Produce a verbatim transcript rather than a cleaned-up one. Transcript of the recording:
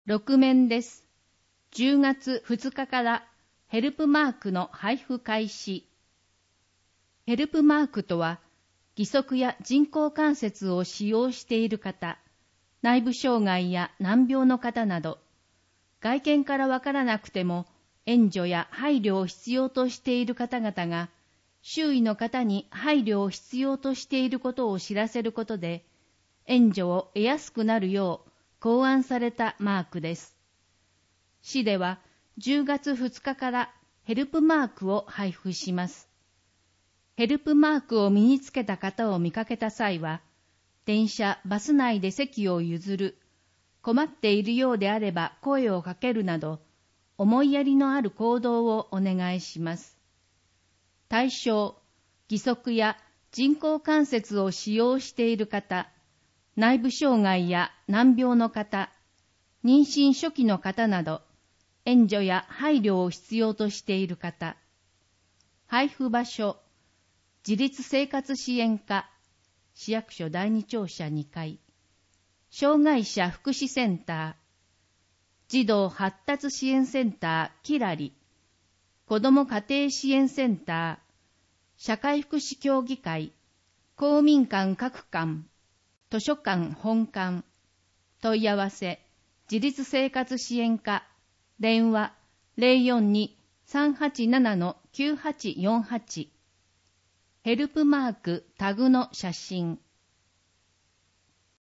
ろく面です。じゅうがつふつかからヘルプマークの配布開始。ヘルプマークとは、義足や人工関節を使用している方、内部障害や難病の方など、外見からわからなくても援助や配慮を必要としている方々が、周囲の方に配慮を必要としていることを知らせることで、援助を得やすくなるよう考案されたマークです。市ではじゅうがつふつかからヘルプマークを配布します。ヘルプマークを身につけた方を見かけた際は、電車、バス内で席を譲る、困っているようであれば声をかけるなど、思いやりのある行動をお願いします。対象、義足や人工関節を使用している方、内部障害や難病の方、妊娠初期の方など、援助や配慮を必要としている方。配布場所、自立生活支援課、市役所だいに庁舎にかい、障害者福祉センター、児童発達支援センターキラリ、子ども家庭支援センター、社会福祉協議会、公民館各館、図書館本館。問い合わせ、自立生活支援課、電話 ゼロよんに さんはちなな きゅうはちよんはち。ヘルプマークタグの写真。